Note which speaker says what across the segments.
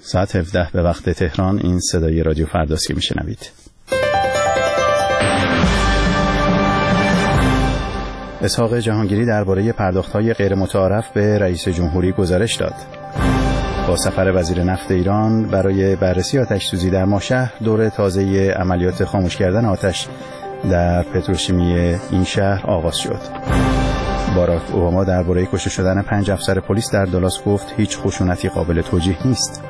Speaker 1: ساعت 17 به وقت تهران. این صدای رادیو فرداست که میشنوید. اسحاق جهانگیری درباره پرداخت‌های غیر متعارف به رئیس جمهوری گزارش داد. با سفر وزیر نفت ایران برای بررسی آتش‌سوزی در ماهشهر، دور تازه عملیات خاموش کردن آتش در پتروشیمی این شهر آغاز شد. باراک اوباما درباره کشته شدن 5 افسر پلیس در دالاس گفت هیچ خشونتی قابل توجیه نیست.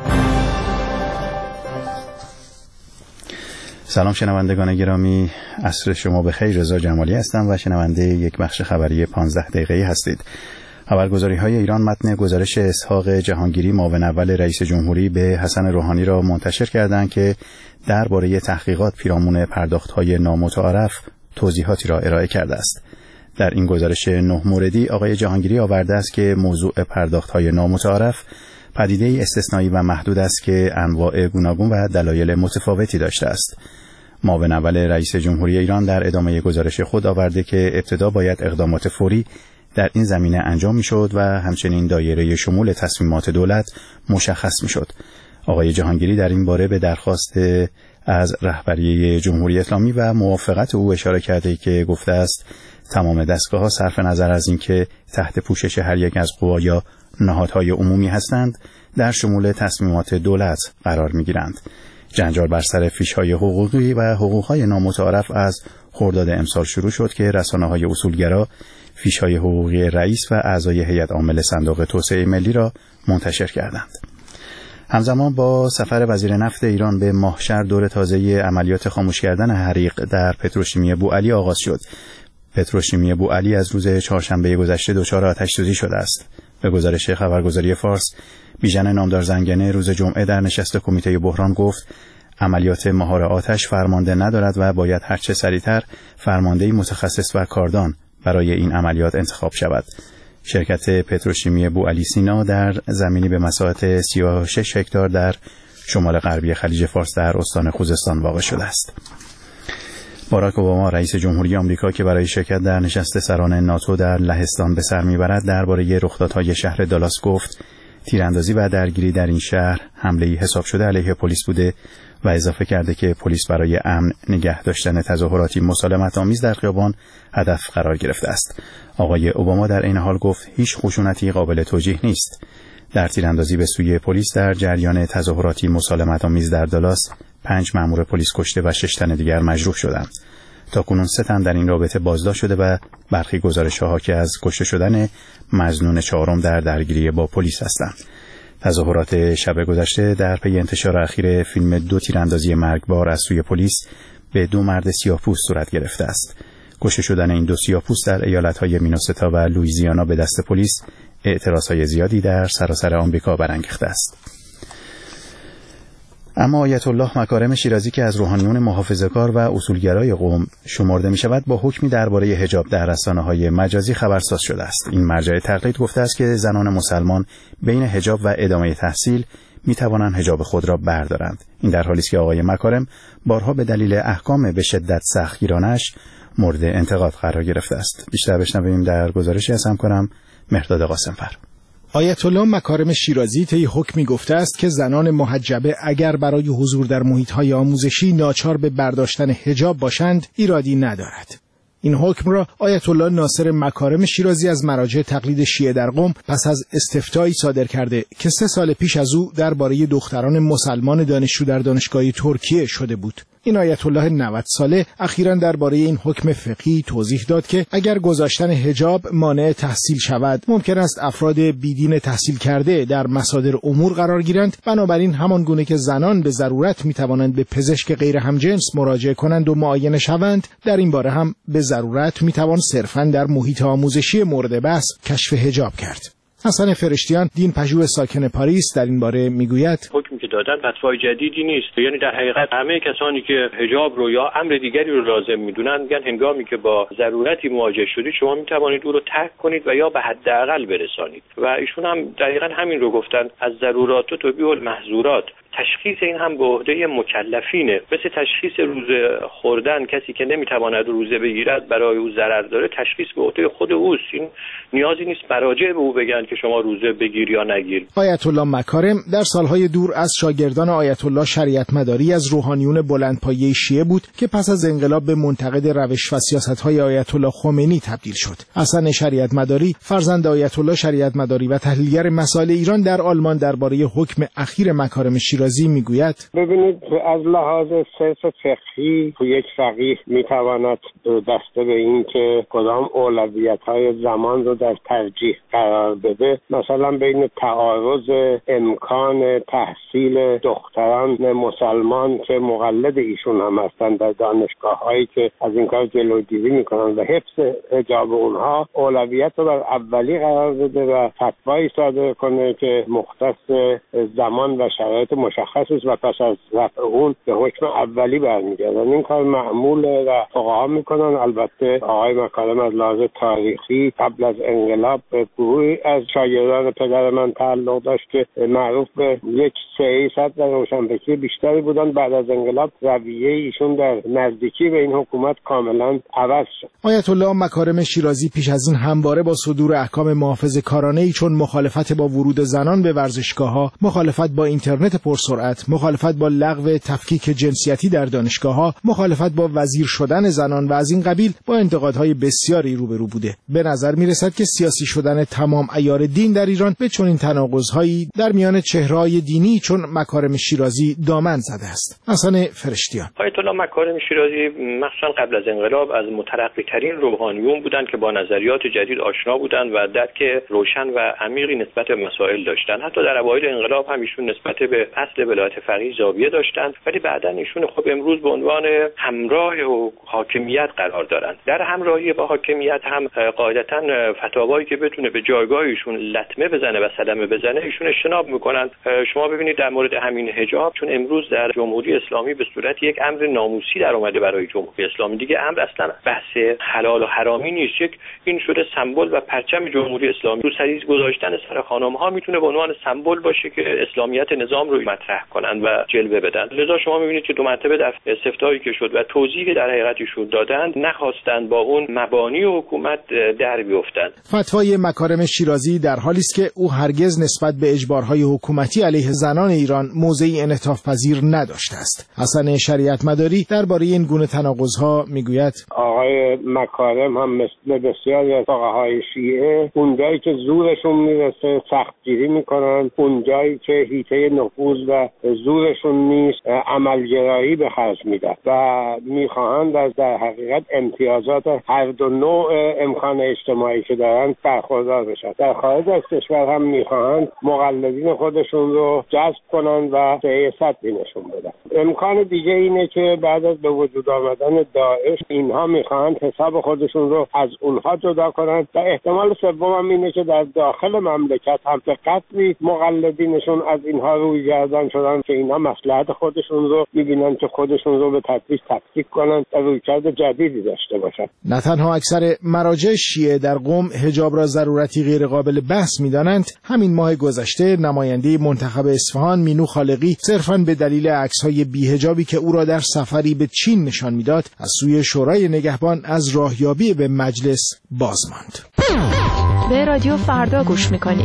Speaker 1: سلام شنوندگان گرامی، عصر شما بخیر. رضا جمالی هستم و شنونده یک بخش خبری 15 دقیقه‌ای هستید. خبرگزاری‌های ایران متن گزارش اسحاق جهانگیری معاون اول رئیس جمهوری به حسن روحانی را منتشر کردند که درباره تحقیقات پیرامون پرداخت‌های نامتعارف توضیحاتی را ارائه کرده است. در این گزارش 9 موردی آقای جهانگیری آورده است که موضوع پرداخت‌های نامتعارف پدیده‌ای استثنایی و محدود است که انواع گوناگون و دلایل متفاوتی داشته است. معاون اول رئیس جمهوری ایران در ادامه گزارش خود آورده که ابتدا باید اقدامات فوری در این زمینه انجام می‌شد و همچنین دایره شمول تصمیمات دولت مشخص می‌شد. آقای جهانگیری در این باره به درخواست از رهبری جمهوری اسلامی و موافقت او اشاره کرده که گفته است تمام دستگاه‌ها صرف نظر از اینکه تحت پوشش هر یک از قوا یا نهادهای عمومی هستند در شمول تصمیمات دولت قرار می‌گیرند. جنجال بر سر فیش‌های حقوقی و حقوق‌های نامتعارف از خرداد امسال شروع شد که رسانه‌های اصولگرا فیش‌های حقوقی رئیس و اعضای هیئت عامل صندوق توسعه ملی را منتشر کردند. همزمان با سفر وزیر نفت ایران به ماهشهر، دور تازه عملیات خاموش کردن حریق در پتروشیمی بوعلی آغاز شد. پتروشیمی بوعلی از روز چهارشنبه گذشته دچار آتش‌سوزی شده است. به گزارش خبرگزاری فارس، بیژن نامدار زنگنه روز جمعه در نشست کمیته بحران گفت عملیات مهار آتش فرمانده ندارد و باید هرچه سریعتر فرماندهی متخصص و کاردان برای این عملیات انتخاب شود. شرکت پتروشیمی بوعلی سینا در زمینی به مساحت 36 هکتار در شمال غربی خلیج فارس در استان خوزستان واقع شده است. باراک اوباما رئیس جمهوری آمریکا که برای شرکت در نشست سران ناتو در لهستان به سر میبرد درباره رخدادهای شهر دالاس گفت تیراندازی و درگیری در این شهر حمله‌ای حساب شده علیه پلیس بوده و اضافه کرده که پلیس برای امن نگه داشتن تظاهراتی مسالمت‌آمیز در خیابان هدف قرار گرفته است. آقای اوباما در این حال گفت هیچ خشونتی قابل توجیه نیست. در تیراندازی به سوی پلیس در جریان تظاهراتی مسالمت‌آمیز در دالاس 5 مأمور پلیس کشته و 6 تن دیگر مجروح شدند. تاکنون 3 تن در این رابطه بازداشت شده و برخی گزارش‌ها حاکی از کشته شدن مظنون 4م در درگیری با پلیس هستند. تظاهرات شب گذشته در پی انتشار اخیر فیلم 2 تیراندازی مرگبار از سوی پلیس به 2 مرد سیاه‌پوست صورت گرفته است. کشته شدن این 2 سیاه‌پوست در ایالت‌های مینوسوتا و لوئیزیانا به دست پلیس اعتراضهای زیادی در سراسر آمریکا برانگیخته است. اما آیت الله مکارم شیرازی که از روحانیون محافظه‌کار و اصولگرای قم شمرده می‌شود با حکمی درباره حجاب در رسانه‌های مجازی خبرساز شده است. این مرجع تقلید گفته است که زنان مسلمان بین حجاب و ادامه تحصیل می‌توانند حجاب خود را بردارند. این در حالی است که آقای مکارم بارها به دلیل احکام به شدت سختگیرانش مورد انتقاد قرار گرفته است. بیشتر بشنویم در گزارشی از همکارم مهرداد قاسمفر.
Speaker 2: آیت الله مکارم شیرازی طی حکمی گفته است که زنان محجبه اگر برای حضور در محیط‌های آموزشی ناچار به برداشتن حجاب باشند ایرادی ندارد. این حکم را آیت الله ناصر مکارم شیرازی از مراجع تقلید شیعه در قم پس از استفتایی صادر کرده که 3 سال پیش از او درباره دختران مسلمان دانشجو در دانشگاه ترکیه شده بود. این آیت الله 90 ساله اخیراً درباره این حکم فقهی توضیح داد که اگر گذاشتن حجاب مانع تحصیل شود ممکن است افراد بیدین تحصیل کرده در مصادر امور قرار گیرند. بنابراین همان گونه که زنان به ضرورت میتوانند به پزشک غیر همجنس مراجعه کنند و معاینه شوند، در این باره هم به ضرورت میتوان صرفاً در محیط آموزشی مورد بحث کشف حجاب کرد. حسن فرشتیان دین پژوه ساکن پاریس در این باره میگوید
Speaker 3: حکمی که دادن فتوای جدیدی نیست، یعنی در حقیقت همه کسانی که حجاب رو یا امر دیگری رو لازم میدونن میگن هنگامی که با ضرورتی مواجه شدید شما میتوانید او رو ترک کنید و یا به حداقل برسانید و ایشون هم دقیقاً همین رو گفتن، از ضرورات تبیح المحظورات. تشخیص این هم به عهده مکلفینه. مثل تشخیص روزه خوردن، کسی که نمیتواند روزه بگیرد برای او ضرر داره، تشخیص به عهده خود اوست. این نیازی نیست مراجع به او بگن که شما روزه بگیر یا نگیر.
Speaker 2: آیت الله مکارم در سالهای دور از شاگردان آیت الله شریعت مداری از روحانیون بلندپایه شیعه بود که پس از انقلاب به منتقد روش و سیاست‌های آیت الله خمینی تبدیل شد. حسن شریعت مداری، فرزند آیت الله شریعت مداری و تحلیلگر مسائل ایران در آلمان درباره حکم اخیر مکارم شیرازی میگوید:
Speaker 4: ببینید، از لحاظ صرف فقهی یک فقیه میتواند دسته به این که کدام اولویت‌های زمان رو در ترجیح قرار بده، مثلا بین تعارض امکان تحصیل دختران مسلمان که مقلد ایشون هم هستند در دانشگاه‌هایی که از این کار جلوگیری میکنن و حفظ حجاب اونها، اولویت رو بر اولی قرار بده و فتوایی صادر کنه که مختص زمان و شرایط مشخص است و پس از رفع اون به حکم اولی برمیگردن. این کار معموله و فقها میکنن. البته آقای مکارم از لحاظ تاریخی قبل از انقلاب به گروهی از شاگردان پدر من تعلق داشت که معروف به یک سیاست و روشنفکری بیشتری بودن. بعد از انقلاب رویه ایشون در نزدیکی به این حکومت کاملا عوض شد.
Speaker 2: آیت الله مکارم شیرازی پیش از این همواره با صدور احکام محافظه‌کارانه‌ای چون مخالفت با ورود زنان به ورزشگاه‌ها، مخالفت با اینترنت پرسرعت، مخالفت با لغو تفکیک جنسیتی در دانشگاه‌ها، مخالفت با وزیر شدن زنان و از این قبیل با انتقادهای بسیاری روبرو بوده. به نظر می‌رسد که سیاسی شدن تمام عیار دین در ایران به چنین تناقض‌هایی در میان چهره‌های دینی چون مکارم شیرازی دامن زده است. حسن فرشتیان:
Speaker 3: آیت الله مکارم شیرازی مخصوصا قبل از انقلاب از مترقی‌ترین روحانیون بودند که با نظریات جدید آشنا بودند و درک روشن و عمیقی نسبت به مسائل داشتند. حتی در اوایل انقلاب هم ایشون نسبت به اصل ولایت فقیه زاویه داشتند، ولی بعداً ایشون خب امروز به عنوان همراه و حاکمیت قرار دارند. در همراهی با حاکمیت هم قاعدتاً فتاوایی که بتونه به جایگاه ایشون لطمه بزنه و صدمه بزنه ایشون اجتناب میکنن. شما ببینید در مورد همین حجاب، چون امروز در جمهوری اسلامی به صورت یک امر ناموسی در اومده برای جمهوری اسلامی، دیگه امر اصلا بحث حلال و حرامی نیست، یک این شده سمبل و پرچم جمهوری اسلامی. روسری گذاشتن سر خانم ها میتونه به عنوان سمبل باشه که اسلامیت نظام رو مطرح کنن و جلوه بدن. لذا شما میبینید که دو مرتبه در استفتایی که شد و توضیحی که در حقیقت ایشون دادن نخواستن با اون مبانی حکومت در بیفتن.
Speaker 2: فتوای مکارم شیرازی در حالی است که او هرگز نسبت به اجبارهای حکومتی علیه زنان ایران موضعی انعطاف پذیر نداشته است. حسن شریعت مداری درباره این گونه تناقض‌ها میگوید:
Speaker 4: آقای مکارم هم مثل بسیاری از فقهای شیعه اونجایی که زورشون میرسه سختگیری میکنن، اونجایی که حیطه نفوذ و زورشون نیست عملگرایی به خرج میدن و میخواهند در حقیقت امتیازات هر دو نوع امکان اجتماعی که دارن برخوردار بشن. در خارج از کشور هم میخواهند مقلدین خودشون رو جذب کنن و سیاست نشون بدن. امکان دیگه اینه که بعد از به وجود آمدن داعش اینها میخواهند حساب خودشون رو از اونها جدا کنن و احتمال سوم هم اینه که در داخل مملکت هم به قدری مقلدینشون از اینها روی گردان شدن که اینها مصلحت خودشون رو میبینن که خودشون رو به تدریج تفکیک کنن و رویکرد جدیدی داشته باشن.
Speaker 2: نه تنها اکثر مراجع شیعه در قم حجاب را ضرورتی غیر قابل بحث میدانند، همین ماه گذشته نماینده منتخب اصفهان مینو خالقی صرفاً به دلیل عکس‌های بی‌حجابی که او را در سفری به چین نشان میداد از سوی شورای نگهبان از راهیابی به مجلس باز ماند.
Speaker 5: به رادیو فردا گوش میکنید.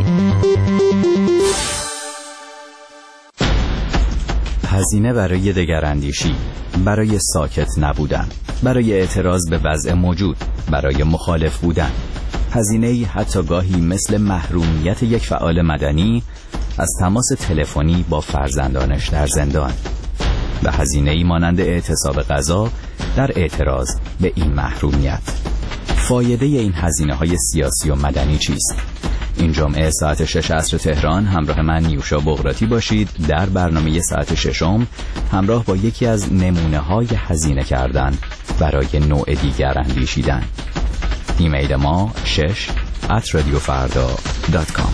Speaker 1: هزینه برای دگراندیشی، برای ساکت نبودن، برای اعتراض به وضع موجود، برای مخالف بودن. هزینه‌ای حتی گاهی مثل محرومیت یک فعال مدنی از تماس تلفنی با فرزندانش در زندان و هزینه‌ای مانند اعتصاب غذا در اعتراض به این محرومیت. فایده این هزینه‌های سیاسی و مدنی چیست؟ این جمعه ساعت 6 عصر تهران همراه من نیوشا بغراتی باشید در برنامه ساعت 6 همراه با یکی از نمونه‌های هزینه کردن برای نوع دیگر اندیشیدن. ایمیل ما 6@radiofarda.com.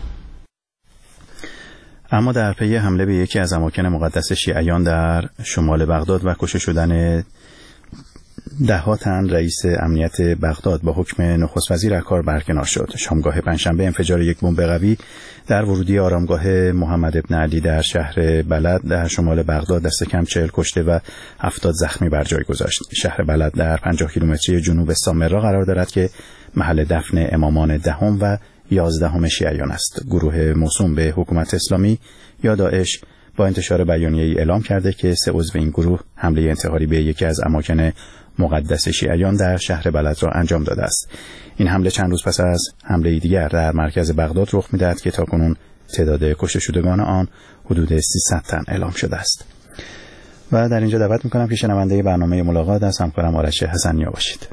Speaker 1: اما در پی حمله به یکی از اماکن مقدس شیعیان در شمال بغداد و کشته شدن 10 تن رئیس امنیت بغداد با حکم نخست وزیر از کار برکنار شد. شامگاه پنجشنبه انفجار یک بمب قوی در ورودی آرامگاه محمد ابن علی در شهر بلد در شمال بغداد دست کم 40 کشته و 70 زخمی بر جای گذاشت. شهر بلد در 50 کیلومتری جنوب سامرا قرار دارد که محل دفن امامان 10 و 11 شیعیان است. گروه موسوم به حکومت اسلامی یا داعش با انتشار بیانیه‌ای اعلام کرده که 3 عضو این گروه حمله انتحاری به یکی از اماکن مقدس شیعیان در شهر بلد را انجام داده است. این حمله چند روز پس از حمله دیگر در مرکز بغداد رخ می‌دهد که تاکنون تعداد کشته شدگان آن حدود 300 تن اعلام شده است. و در اینجا دعوت می‌کنم که شنونده برنامه ملاقات از همکارم آرش حسنیا باشید.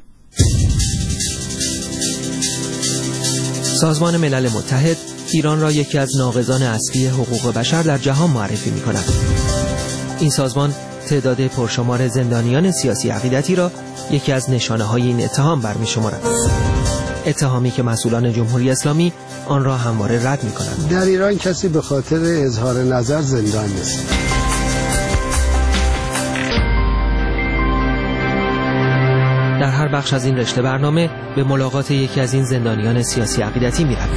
Speaker 6: سازمان ملل متحد ایران را یکی از ناقضان اصلی حقوق بشر در جهان معرفی می‌کند. این سازمان تعداد پرشمار زندانیان سیاسی عقیدتی را یکی از نشانه‌های این اتهام برمی‌شمارد. اتهامی که مسئولان جمهوری اسلامی آن را همواره رد می‌کنند.
Speaker 7: در ایران کسی به خاطر اظهار نظر زندان نیست.
Speaker 6: در هر بخش از این رشته برنامه به ملاقات یکی از این زندانیان سیاسی عقیدتی می‌رویم.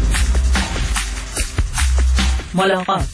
Speaker 6: ملاقات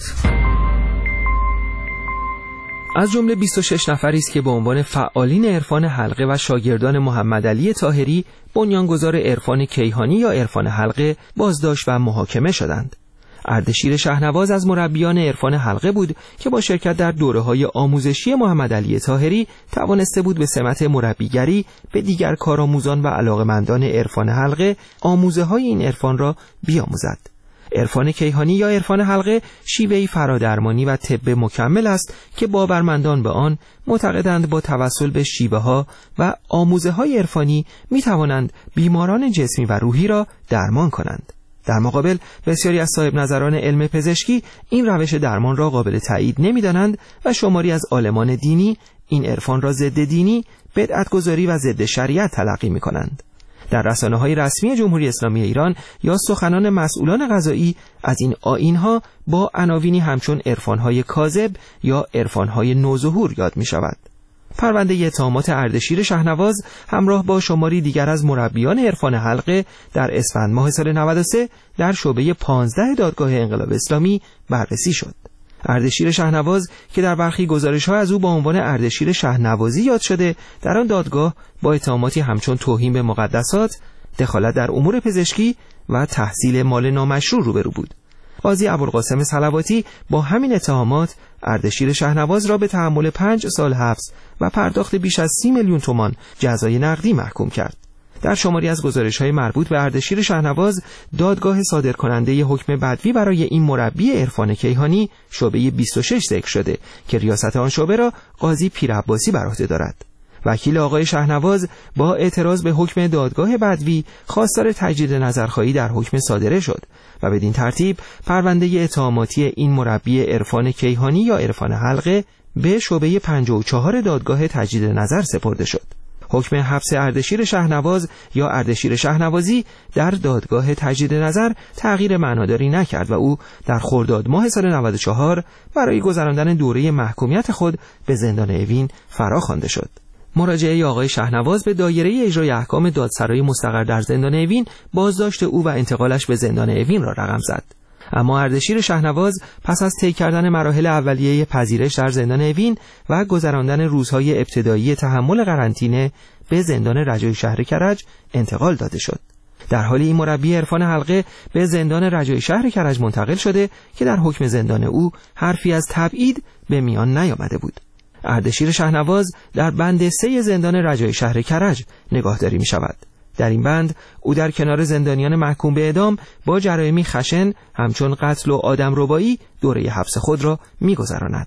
Speaker 6: از جمله 26 نفری است که به عنوان فعالین عرفان حلقه و شاگردان محمد علی طاهری بنیانگذار عرفان کیهانی یا عرفان حلقه بازداشت و محاکمه شدند. اردشیر شهنواز از مربیان عرفان حلقه بود که با شرکت در دوره‌های آموزشی محمد علی طاهری توانسته بود به سمت مربیگری به دیگر کارآموزان و علاقه‌مندان عرفان حلقه آموزه‌های این عرفان را بیاموزد. عرفان کیهانی یا عرفان حلقه شیوهی فرادرمانی و طب مکمل است که باورمندان به آن معتقدند با توسل به شیوه‌ها و آموزه‌های عرفانی می‌توانند بیماران جسمی و روحی را درمان کنند. در مقابل بسیاری از صاحب نظران علم پزشکی این روش درمان را قابل تایید نمی‌دانند و شماری از عالمان دینی این عرفان را ضد دینی، بدعت‌گذاری و ضد شریعت تلقی می‌کنند. در رسانه‌های رسمی جمهوری اسلامی ایران یا سخنان مسئولان قضایی از این آیین‌ها با عناوینی همچون عرفان‌های کاذب یا عرفان‌های نوظهور یاد می‌شود. پرونده اتهامات اردشیر شهنواز همراه با شماری دیگر از مربیان عرفان حلقه در اسفند ماه سال 93 در شعبه 15 دادگاه انقلاب اسلامی بررسی شد. اردشیر شهنواز که در برخی گزارش‌ها از او با عنوان اردشیر شهنوازی یاد شده، در آن دادگاه با اتهاماتی همچون توهین به مقدسات، دخالت در امور پزشکی و تحصیل مال نامشروع روبرو بود. قاضی ابوالقاسم صلواتی با همین اتهامات اردشیر شهنواز را به تحمل 5 سال حبس و پرداخت بیش از 30 میلیون تومان جزای نقدی محکوم کرد. در شماری از گزارش‌های مربوط به اردشیر شهنواز، دادگاه صادرکننده حکم بدوی برای این مربی عرفان کیهانی شعبه 26 ذکر شده که ریاست آن شعبه را قاضی پیر عباسی بر عهده دارد. وکیل آقای شهنواز با اعتراض به حکم دادگاه بدوی خواستار تجدید نظرخواهی در حکم صادره شد و بدین ترتیب پرونده اتهاماتی این مربی عرفان کیهانی یا عرفان حلقه به شعبه 54 دادگاه تجدید نظر سپرده شد. حکم حبس اردشیر شهنواز یا اردشیر شهنوازی در دادگاه تجدید نظر تغییر معناداری نکرد و او در خرداد ماه سال 94 برای گذراندن دوره محکومیت خود به زندان اوین فرا خوانده شد. مراجعه آقای شهنواز به دایره اجرای احکام دادسرای مستقر در زندان اوین بازداشت او و انتقالش به زندان اوین را رقم زد. اما اردشیر شهنواز پس از طی کردن مراحل اولیه پذیرش در زندان اوین و گذراندن روزهای ابتدایی تحمل قرنطینه به زندان رجایی شهر کرج انتقال داده شد. در حالی این مربی عرفان حلقه به زندان رجایی شهر کرج منتقل شده که در حکم زندان او حرفی از تبعید به میان نیامده بود. اردشیر شهنواز در بند 3 زندان رجایی شهر کرج نگاهداری می شود. در این بند او در کنار زندانیان محکوم به اعدام با جرایمی خشن همچون قتل و آدمربایی دوره حبس خود را می گذراند.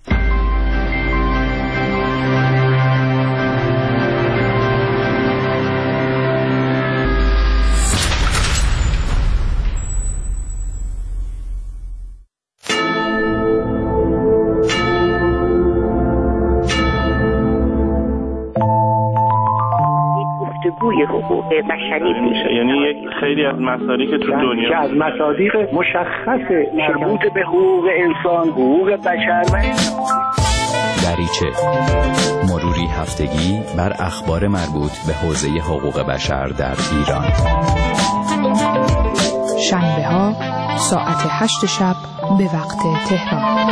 Speaker 8: حقوق بشری میشه،
Speaker 9: یعنی یک خیلی از مصادیق تو دنیا
Speaker 4: که از مصادیق مشخص مربوط به حقوق انسان، حقوق بشر و
Speaker 10: دریچه، مروری هفتگی بر اخبار مربوط به حوزه حقوق بشر در ایران.
Speaker 5: شنبه ها ساعت 8 شب به وقت تهران.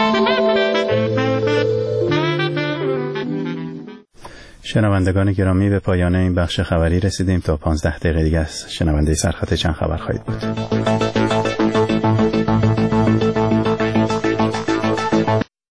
Speaker 1: شنوندگان گرامی، به پایان این بخش خبری رسیدیم. تا 15 دقیقه دیگه از شنونده سرخط چند خبر خواهید بود.